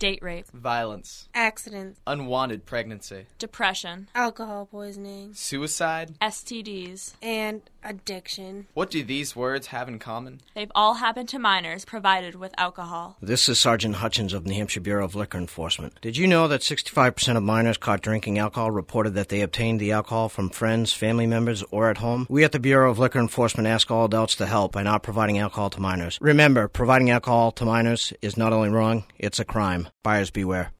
date rape, violence, accidents, unwanted pregnancy, depression, alcohol poisoning, suicide, STDs, and addiction. What do these words have in common? They've all happened to minors provided with alcohol. This is Sergeant Hutchins of the New Hampshire Bureau of Liquor Enforcement. Did you know that 65% of minors caught drinking alcohol reported that they obtained the alcohol from friends, family members, or at home? We at the Bureau of Liquor Enforcement ask all adults to help by not providing alcohol to minors. Remember, providing alcohol to minors is not only wrong, it's a crime. Buyers beware.